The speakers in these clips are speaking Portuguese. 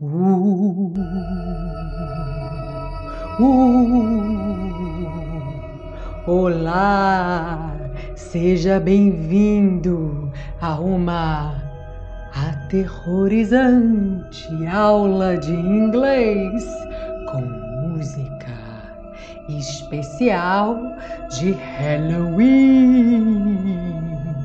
Uh, uh, Olá, seja bem-vindo a uma aterrorizante aula de inglês com música especial de Halloween.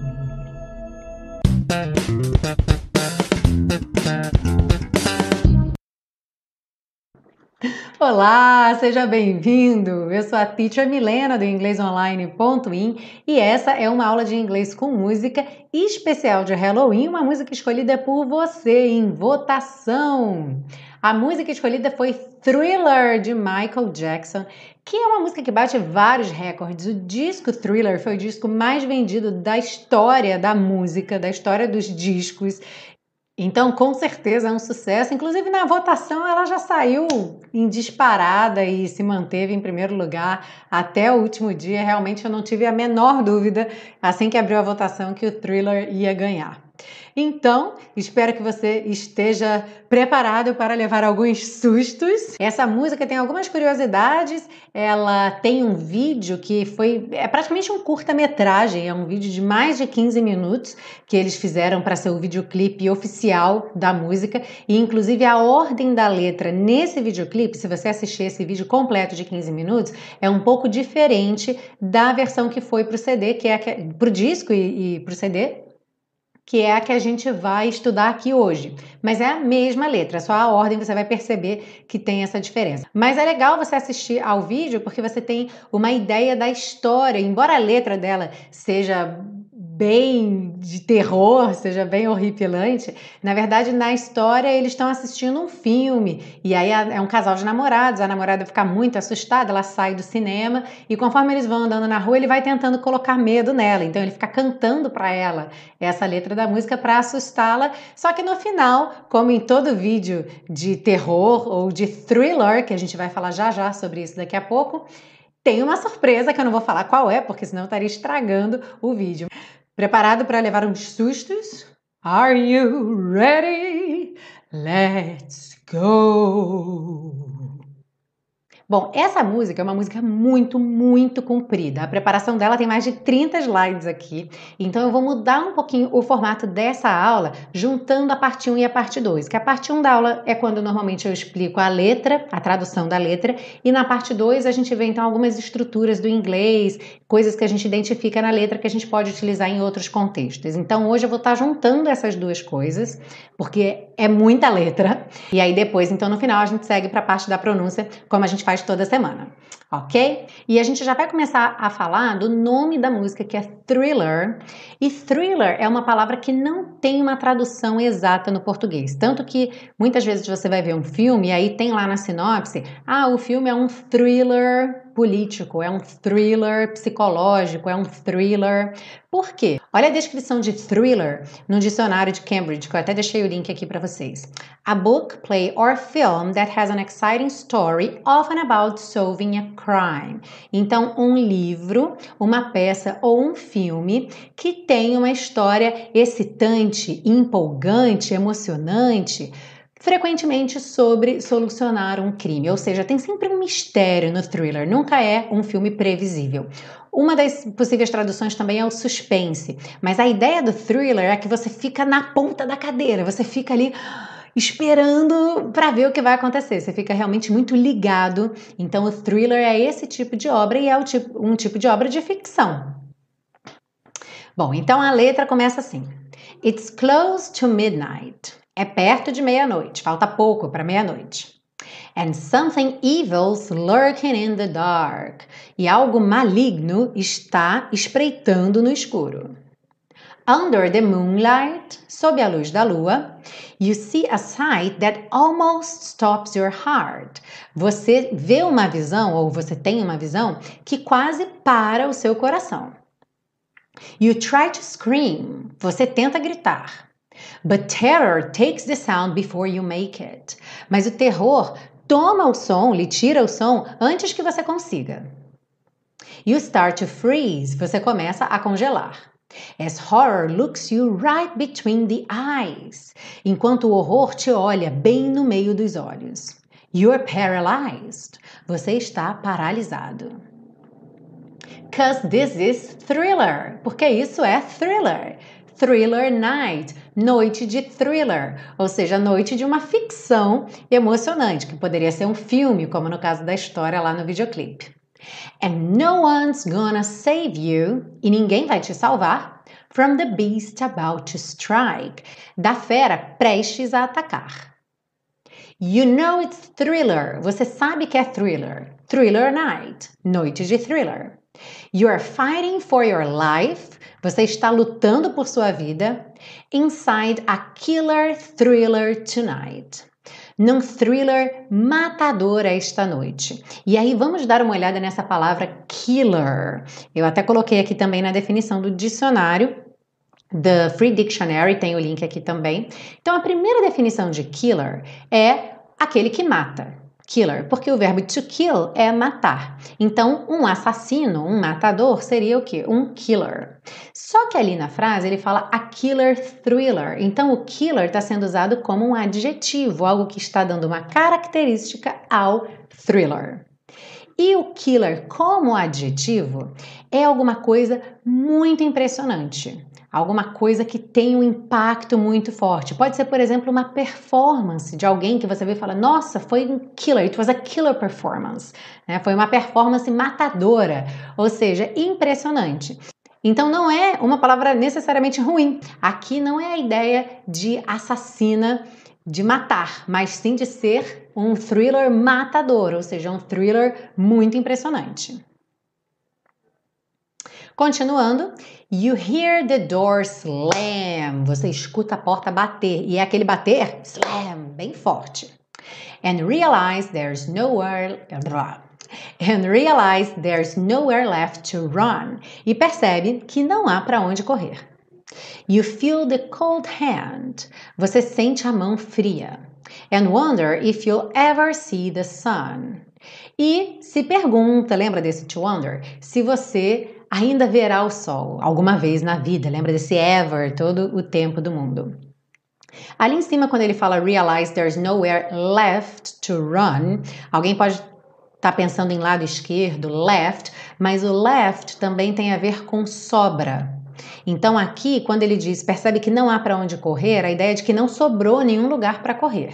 Olá, seja bem-vindo! Eu sou a Teacher Milena do inglesonline.in e essa é uma aula de inglês com música especial de Halloween, uma música escolhida por você em votação. A música escolhida foi Thriller, de Michael Jackson, que é uma música que bate vários recordes. O disco Thriller foi o disco mais vendido da história da música, da história dos discos. Então, com certeza é um sucesso. Inclusive, na votação, ela já saiu em disparada e se manteve em primeiro lugar até o último dia. Realmente, eu não tive a menor dúvida, assim que abriu a votação, que o Thriller ia ganhar. Então, espero que você esteja preparado para levar alguns sustos. Essa música tem algumas curiosidades. Ela tem um vídeo que é praticamente um curta-metragem, é um vídeo de mais de 15 minutos que eles fizeram para ser o videoclipe oficial da música. E, inclusive, a ordem da letra nesse videoclipe, se você assistir esse vídeo completo de 15 minutos, é um pouco diferente da versão que foi para o CD, que é para o disco e para o CD, que é a que a gente vai estudar aqui hoje. Mas é a mesma letra, só a ordem você vai perceber que tem essa diferença. Mas é legal você assistir ao vídeo porque você tem uma ideia da história, embora a letra dela seja bem de terror, seja bem horripilante, na verdade, na história, eles estão assistindo um filme, e aí é um casal de namorados, a namorada fica muito assustada, ela sai do cinema, e conforme eles vão andando na rua, ele vai tentando colocar medo nela, então ele fica cantando para ela essa letra da música para assustá-la, só que no final, como em todo vídeo de terror ou de thriller, que a gente vai falar já sobre isso daqui a pouco, tem uma surpresa que eu não vou falar qual é, porque senão eu estaria estragando o vídeo. Preparado para levar uns sustos? Are you ready? Let's go! Bom, essa música é uma música muito comprida. A preparação dela tem mais de 30 slides aqui, então eu vou mudar um pouquinho o formato dessa aula, juntando a parte 1 e a parte 2, que a parte 1 da aula é quando normalmente eu explico a letra, a tradução da letra, e na parte 2 a gente vê então algumas estruturas do inglês, coisas que a gente identifica na letra que a gente pode utilizar em outros contextos. Então hoje eu vou estar juntando essas duas coisas, porque é muita letra, e aí depois, então no final a gente segue para a parte da pronúncia, como a gente faz toda semana, ok? E a gente já vai começar a falar do nome da música, que é Thriller, e Thriller é uma palavra que não tem uma tradução exata no português, tanto que muitas vezes você vai ver um filme e aí tem lá na sinopse, o filme é um thriller político, é um thriller psicológico, é um thriller. Por quê? Olha a descrição de thriller no dicionário de Cambridge, que eu até deixei o link aqui para vocês. A book, play or film that has an exciting story, often about solving a crime. Então, um livro, uma peça ou um filme que tem uma história excitante, empolgante, emocionante, frequentemente sobre solucionar um crime, ou seja, tem sempre um mistério no thriller, nunca é um filme previsível. Uma das possíveis traduções também é o suspense, mas a ideia do thriller é que você fica na ponta da cadeira, você fica ali esperando para ver o que vai acontecer, você fica realmente muito ligado. Então o thriller é esse tipo de obra e é um tipo de obra de ficção. Bom, então a letra começa assim: It's close to midnight. É perto de meia-noite, falta pouco para meia-noite. And something evil's lurking in the dark. E algo maligno está espreitando no escuro. Under the moonlight, sob a luz da lua, you see a sight that almost stops your heart. Você vê uma visão, ou você tem uma visão, que quase para o seu coração. You try to scream. Você tenta gritar. But terror takes the sound before you make it. Mas o terror toma o som, lhe tira o som antes que você consiga. You start to freeze. Você começa a congelar. As horror looks you right between the eyes. Enquanto o horror te olha bem no meio dos olhos. You're paralyzed. Você está paralisado. 'Cause this is thriller. Porque isso é thriller. Thriller night. Noite de thriller. Ou seja, noite de uma ficção emocionante, que poderia ser um filme, como no caso da história lá no videoclipe. And no one's gonna save you. E ninguém vai te salvar. From the beast about to strike. Da fera prestes a atacar. You know it's thriller. Você sabe que é thriller. Thriller night. Noite de thriller. You are fighting for your life. Você está lutando por sua vida. Inside a killer thriller tonight. Num thriller matador esta noite. E aí vamos dar uma olhada nessa palavra killer. Eu até coloquei aqui também na definição do dicionário. The Free Dictionary, tem o link aqui também. Então a primeira definição de killer é aquele que mata. Killer, porque o verbo to kill é matar. Então, um assassino, um matador, seria o quê? Um killer. Só que ali na frase ele fala a killer thriller. Então, o killer está sendo usado como um adjetivo, algo que está dando uma característica ao thriller. E o killer como adjetivo é alguma coisa muito impressionante. Alguma coisa que tem um impacto muito forte. Pode ser, por exemplo, uma performance de alguém que você vê e fala, nossa, foi um killer, it was a killer performance. Foi uma performance matadora, ou seja, impressionante. Então não é uma palavra necessariamente ruim. Aqui não é a ideia de assassina, de matar, mas sim de ser um thriller matador, ou seja, um thriller muito impressionante. Continuando, you hear the door slam. Você escuta a porta bater. E é aquele bater, slam, bem forte. And realize there's nowhere left to run. E percebe que não há para onde correr. You feel the cold hand. Você sente a mão fria. And wonder if you'll ever see the sun. E se pergunta, lembra desse to wonder? Se você ainda verá o sol alguma vez na vida. Lembra desse ever, todo o tempo do mundo. Ali em cima, quando ele fala realize there's nowhere left to run, alguém pode estar pensando em lado esquerdo, left, mas o left também tem a ver com sobra. Então aqui, quando ele diz, percebe que não há para onde correr, a ideia é de que não sobrou nenhum lugar para correr.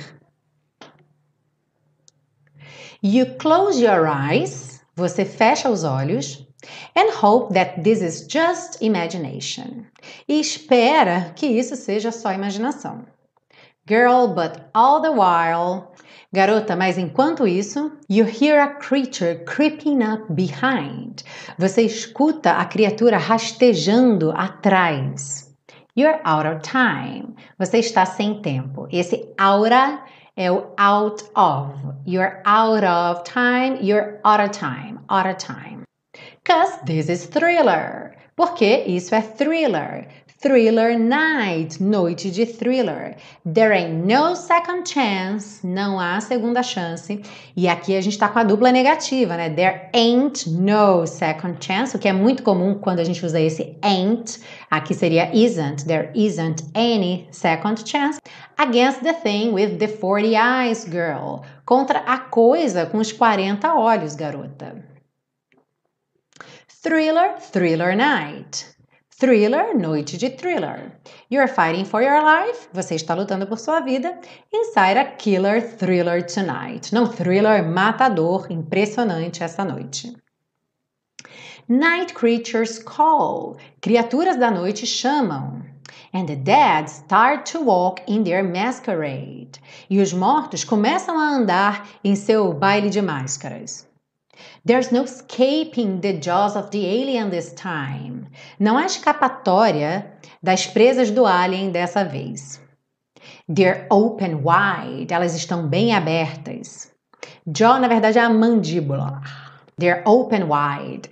You close your eyes, você fecha os olhos, and hope that this is just imagination. E espera que isso seja só imaginação. Girl, but all the while... Garota, mas enquanto isso, you hear a creature creeping up behind. Você escuta a criatura rastejando atrás. You're out of time. Você está sem tempo. Esse aura é o out of. You're out of time, you're out of time, out of time. 'Cause this is thriller. Porque isso é thriller. Thriller night, noite de thriller. There ain't no second chance, não há segunda chance. E aqui a gente tá com a dupla negativa, né? There ain't no second chance, o que é muito comum quando a gente usa esse ain't. Aqui seria isn't, there isn't any second chance. Against the thing with the 40 eyes, girl. Contra a coisa com os 40 olhos, garota. Thriller, thriller night. Thriller, noite de thriller. You're fighting for your life. Você está lutando por sua vida. Inside a killer thriller tonight. Não, thriller matador, impressionante essa noite. Night creatures call. Criaturas da noite chamam. And the dead start to walk in their masquerade. E os mortos começam a andar em seu baile de máscaras. There's no escaping the jaws of the alien this time. Não há escapatória das presas do alien dessa vez. They're open wide. Elas estão bem abertas. Jaw, na verdade, é a mandíbula. They're open wide.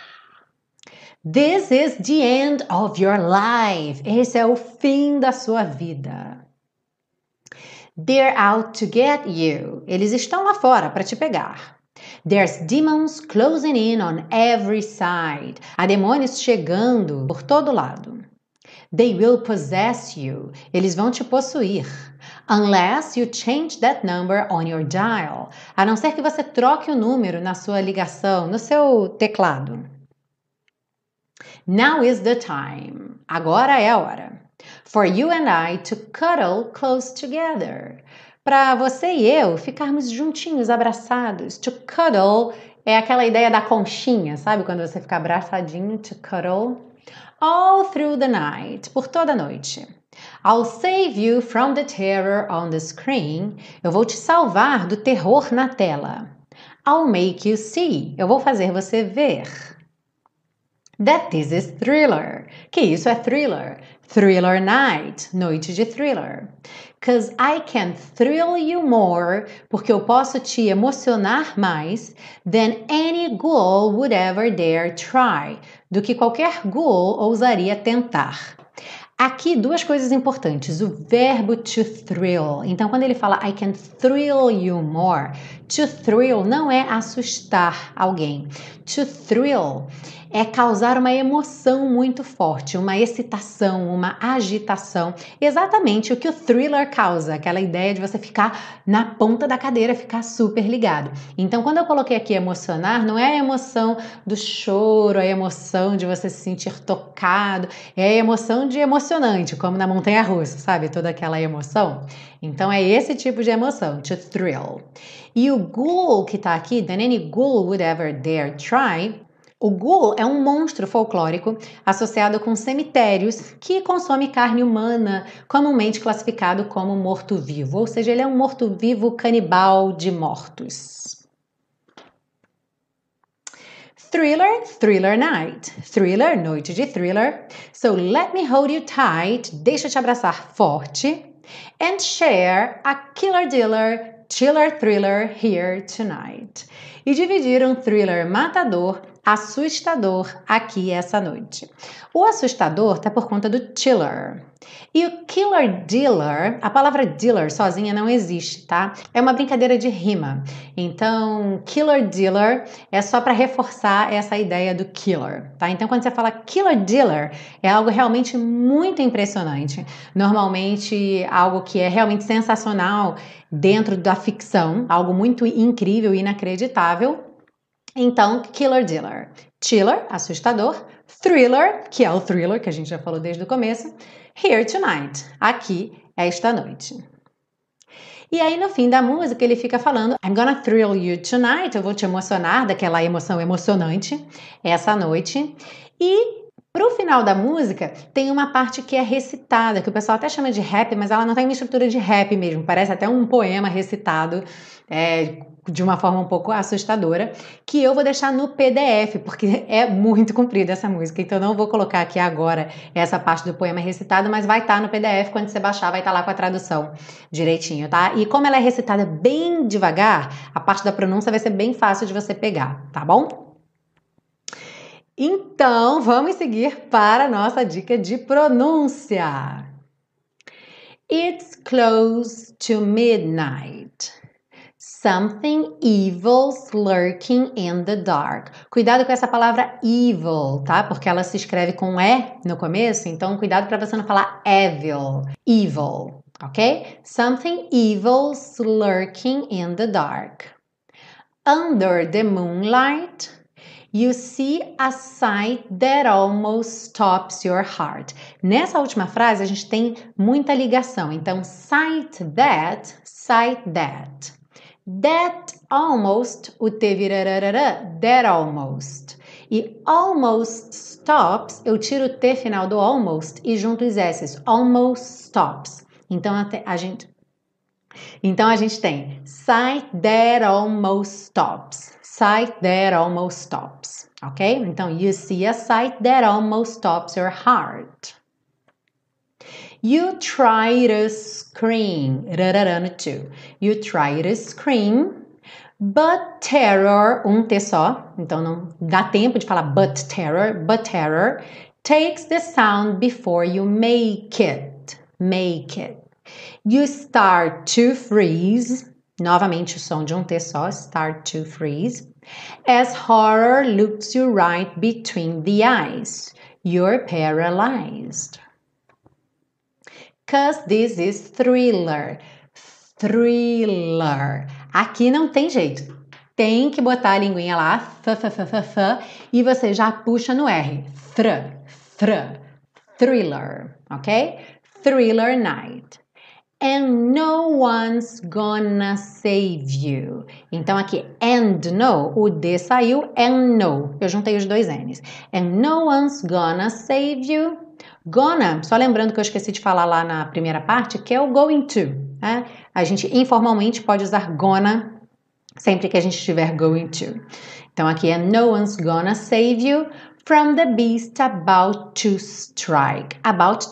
This is the end of your life. Esse é o fim da sua vida. They're out to get you. Eles estão lá fora para te pegar. There's demons closing in on every side. Há demônios chegando por todo lado. They will possess you. Eles vão te possuir. Unless you change that number on your dial. A não ser que você troque o número na sua ligação, no seu teclado. Now is the time. Agora é a hora. For you and I to cuddle close together. Para você e eu ficarmos juntinhos, abraçados. To cuddle é aquela ideia da conchinha, sabe? Quando você fica abraçadinho, to cuddle. All through the night, por toda a noite. I'll save you from the terror on the screen. Eu vou te salvar do terror na tela. I'll make you see. Eu vou fazer você ver. That this is thriller. Que isso é thriller. Thriller night, noite de thriller. 'Cause I can thrill you more, porque eu posso te emocionar mais than any ghoul would ever dare try, do que qualquer ghoul ousaria tentar. Aqui, duas coisas importantes. O verbo to thrill. Então, quando ele fala I can thrill you more, to thrill não é assustar alguém. To thrill é causar uma emoção muito forte, uma excitação, uma agitação. Exatamente o que o thriller causa, aquela ideia de você ficar na ponta da cadeira, ficar super ligado. Então, quando eu coloquei aqui emocionar, não é a emoção do choro, a emoção de você se sentir tocado, é a emoção de emocionante, como na montanha-russa, sabe? Toda aquela emoção. Então, é esse tipo de emoção, to thrill. E o ghoul que tá aqui, than any ghoul would ever dare try. O ghoul é um monstro folclórico associado com cemitérios que consome carne humana, comumente classificado como morto-vivo, ou seja, ele é um morto-vivo canibal de mortos. Thriller, thriller night. Thriller, noite de thriller. So let me hold you tight, deixa eu te abraçar forte. And share a killer dealer, chiller thriller here tonight. E dividir um thriller matador, assustador aqui essa noite. O assustador tá por conta do chiller. E o killer dealer, a palavra dealer sozinha não existe, tá? É uma brincadeira de rima. Então, killer dealer é só para reforçar essa ideia do killer, tá? Então, quando você fala killer dealer, é algo realmente muito impressionante. Normalmente, algo que é realmente sensacional dentro da ficção, algo muito incrível e inacreditável. Então, killer dealer. Chiller, assustador. Thriller, que é o thriller que a gente já falou desde o começo. Here tonight, aqui, esta noite. E aí, no fim da música, ele fica falando I'm gonna thrill you tonight. Eu vou te emocionar, daquela emoção emocionante, essa noite. E pro final da música, tem uma parte que é recitada, que o pessoal até chama de rap, mas ela não tem uma estrutura de rap mesmo. Parece até um poema recitado, de uma forma um pouco assustadora, que eu vou deixar no PDF, porque é muito comprida essa música, então não vou colocar aqui agora essa parte do poema recitado, mas vai estar no PDF, quando você baixar vai estar lá com a tradução direitinho, tá? E como ela é recitada bem devagar, a parte da pronúncia vai ser bem fácil de você pegar, tá bom? Então, vamos seguir para a nossa dica de pronúncia. It's close to midnight. Something evil's lurking in the dark. Cuidado com essa palavra evil, tá? Porque ela se escreve com E no começo, então cuidado para você não falar evil. Evil, ok? Something evil's lurking in the dark. Under the moonlight, you see a sight that almost stops your heart. Nessa última frase, a gente tem muita ligação. Então, sight that. That almost, o T vira rarara, that almost. E almost stops, eu tiro o T final do almost e junto os S's. Almost stops. Então a gente tem sight that almost stops. Sight that almost stops. Ok? Então, you see a sight that almost stops your heart. You try to scream. Rararano too. You try to scream, but terror, um T só, então não dá tempo de falar but terror takes the sound before you make it. You start to freeze, novamente o som de um T só, start to freeze, as horror looks you right between the eyes. You're paralyzed. 'Cause this is thriller. Thriller. Aqui não tem jeito. Tem que botar a linguinha lá, e você já puxa no R. Thriller, ok? Thriller night. And no one's gonna save you. Então aqui, and no, o D saiu, and no. Eu juntei os dois N's. And no one's gonna save you. Gonna, só lembrando que eu esqueci de falar lá na primeira parte, que é o going to. Né? A gente informalmente pode usar gonna sempre que a gente estiver going to. Então aqui é no one's gonna save you from the beast about to strike. About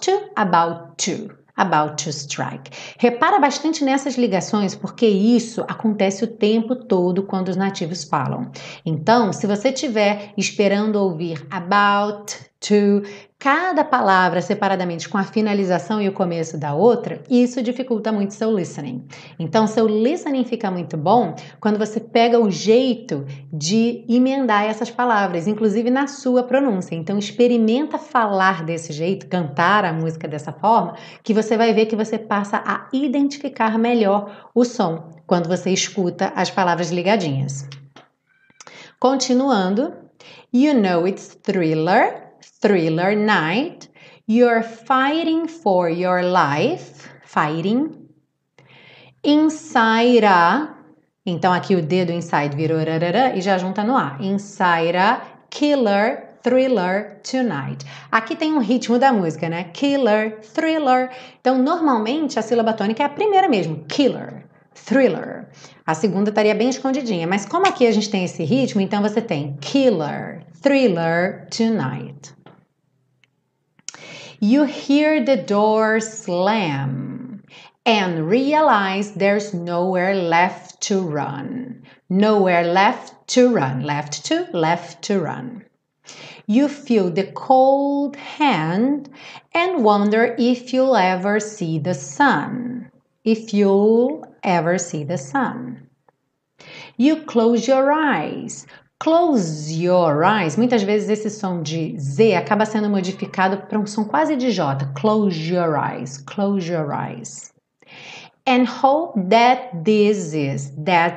to strike. Repara bastante nessas ligações, porque isso acontece o tempo todo quando os nativos falam. Então, se você estiver esperando ouvir about to, cada palavra separadamente com a finalização e o começo da outra, isso dificulta muito seu listening. Então, seu listening fica muito bom quando você pega o jeito de emendar essas palavras, inclusive na sua pronúncia. Então, experimenta falar desse jeito, cantar a música dessa forma, que você vai ver que você passa a identificar melhor o som quando você escuta as palavras ligadinhas. Continuando, you know it's thriller night, you're fighting for your life, fighting, inside a, então aqui o D do inside virou rarara e já junta no A, inside a killer thriller tonight. Aqui tem um ritmo da música, né? Killer, thriller. Então, normalmente, a sílaba tônica é a primeira mesmo. Killer, thriller. A segunda estaria bem escondidinha. Mas como aqui a gente tem esse ritmo, então você tem killer, thriller tonight. You hear the door slam and realize there's nowhere left to run. Nowhere left to run. Left to run. You feel the cold hand and wonder if you'll ever see the sun. If you'll ever see the sun. You close your eyes. Close your eyes. Muitas vezes esse som de Z acaba sendo modificado para um som quase de J. Close your eyes. Close your eyes. And hope that this is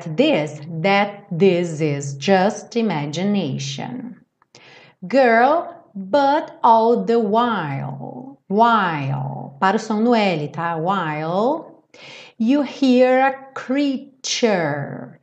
just imagination. Girl, but all the while, para o som no L, tá? While, you hear a creature,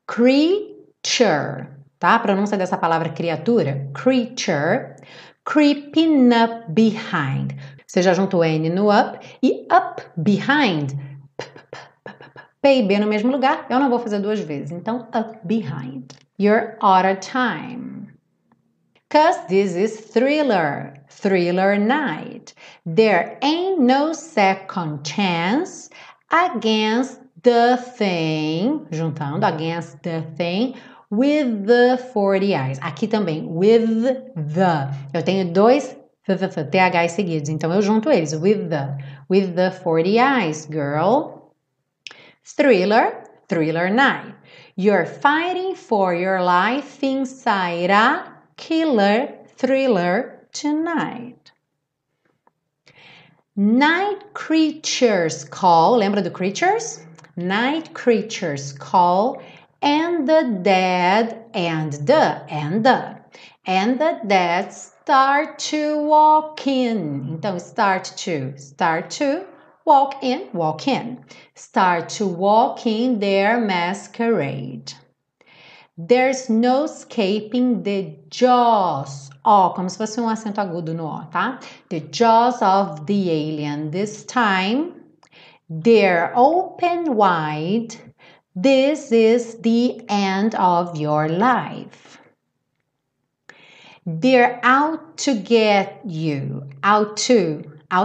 tá? A pronúncia dessa palavra criatura, creature, creeping up behind. Você já juntou N no up e up behind, P e B no mesmo lugar, eu não vou fazer duas vezes, então up behind. You're out of time. 'Cause this is thriller night. There ain't no second chance against the thing, juntando, against the thing, with the 40 eyes. Aqui também, with the. Eu tenho dois THs seguidos, então eu junto eles, with the 40 eyes, girl. Thriller night. You're fighting for your life inside a killer thriller tonight. Night creatures call. Lembra do creatures? Night creatures call, and the dead start to walk in. Então, start to walk in. Start to walk in their masquerade. There's no escaping the jaws. Ó, como se fosse um acento agudo no O, tá? The jaws of the alien. This time, they're open wide. This is the end of your life. They're out to get you. Out to.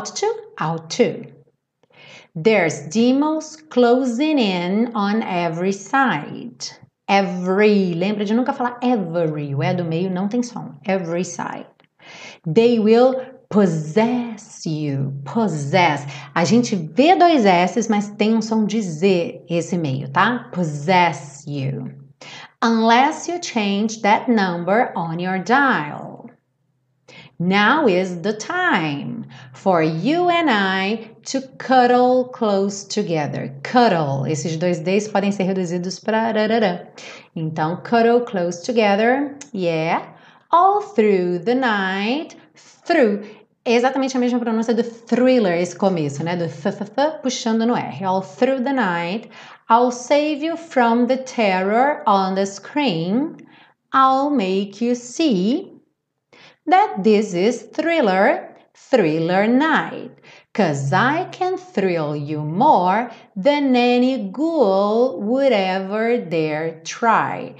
There's demons closing in on every side. Every. Lembra de nunca falar every. O E do meio não tem som. Every side. They will possess you. Possess. A gente vê dois S's, mas tem um som de Z esse meio, tá? Possess you. Unless you change that number on your dial. Now is the time for you and I to cuddle close together. Cuddle, esses dois Ds podem ser reduzidos para rarará. Então, cuddle close together, yeah. All through the night, through. É exatamente a mesma pronúncia do thriller, esse começo, né? Do th puxando no R. All through the night, I'll save you from the terror on the screen. I'll make you see that this is thriller night. 'Cause I can thrill you more than any ghoul would ever dare try.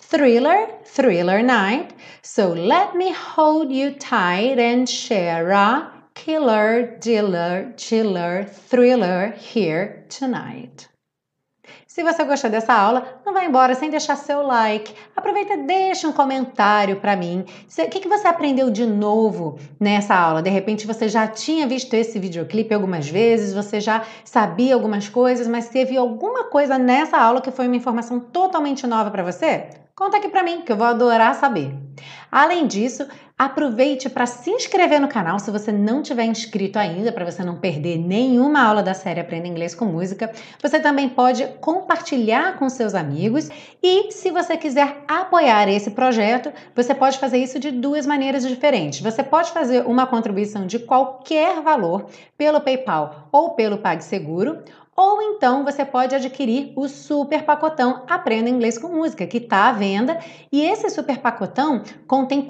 Thriller night. So let me hold you tight and share a killer, dealer, chiller, thriller here tonight. Se você gostou dessa aula, não vai embora sem deixar seu like. Aproveita e deixa um comentário para mim. O que você aprendeu de novo nessa aula? De repente você já tinha visto esse videoclipe algumas vezes, você já sabia algumas coisas, mas teve alguma coisa nessa aula que foi uma informação totalmente nova para você? Conta aqui para mim, que eu vou adorar saber. Além disso, aproveite para se inscrever no canal se você não tiver inscrito ainda, para você não perder nenhuma aula da série Aprenda Inglês com Música. Você também pode compartilhar com seus amigos e, se você quiser apoiar esse projeto, você pode fazer isso de duas maneiras diferentes. Você pode fazer uma contribuição de qualquer valor pelo PayPal ou pelo PagSeguro, ou então você pode adquirir o super pacotão Aprenda Inglês com Música, que está à venda. E esse super pacotão contém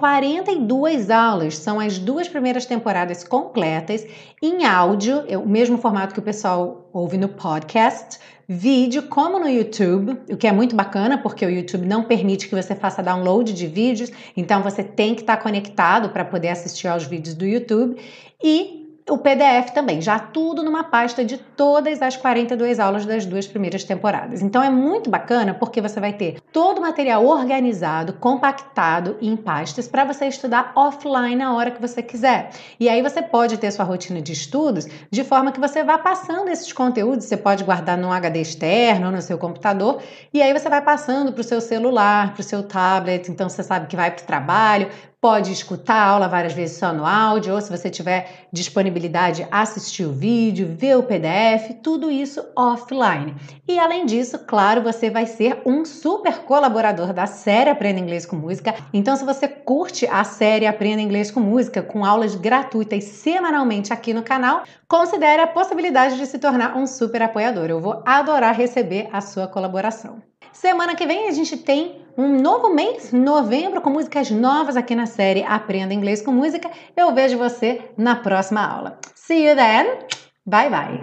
42 aulas, são as 2 primeiras temporadas completas, em áudio, o mesmo formato que o pessoal ouve no podcast, vídeo como no YouTube, o que é muito bacana, porque o YouTube não permite que você faça download de vídeos, então você tem que estar conectado para poder assistir aos vídeos do YouTube, e o PDF também, já tudo numa pasta de todas as 42 aulas das 2 primeiras temporadas. Então é muito bacana porque você vai ter todo o material organizado, compactado em pastas para você estudar offline na hora que você quiser. E aí você pode ter sua rotina de estudos de forma que você vá passando esses conteúdos, você pode guardar num HD externo ou no seu computador, e aí você vai passando para o seu celular, para o seu tablet, então você sabe que vai para o trabalho, pode escutar a aula várias vezes só no áudio, ou se você tiver disponibilidade, assistir o vídeo, ver o PDF, tudo isso offline. E além disso, claro, você vai ser um super colaborador da série Aprenda Inglês com Música. Então, se você curte a série Aprenda Inglês com Música, com aulas gratuitas semanalmente aqui no canal, considere a possibilidade de se tornar um super apoiador. Eu vou adorar receber a sua colaboração. Semana que vem a gente tem um novo mês, novembro, com músicas novas aqui na série Aprenda Inglês com Música. Eu vejo você na próxima aula. See you then. Bye, bye.